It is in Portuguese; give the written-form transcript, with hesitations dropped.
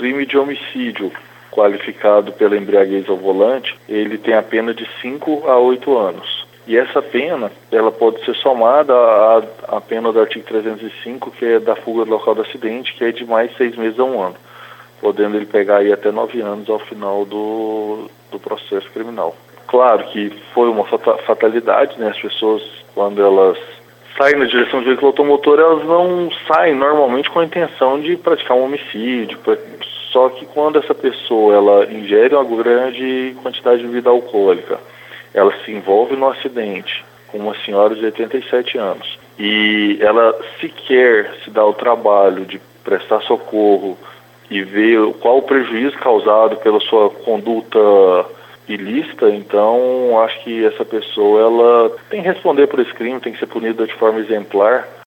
crime de homicídio qualificado pela embriaguez ao volante, ele tem a pena de 5 a 8 anos. E essa pena, ela pode ser somada à pena do artigo 305, que é da fuga do local do acidente, que é de mais 6 meses a 1 ano, podendo ele pegar aí até 9 anos ao final do processo criminal. Claro que foi uma fatalidade, né? As pessoas, quando elas saem na direção do veículo automotor, elas não saem normalmente com a intenção de praticar um homicídio, só que quando essa pessoa ela ingere uma grande quantidade de bebida alcoólica, ela se envolve no acidente com uma senhora de 87 anos e ela sequer se dá o trabalho de prestar socorro e ver qual o prejuízo causado pela sua conduta ilícita, então acho que essa pessoa ela tem que responder por esse crime, tem que ser punida de forma exemplar.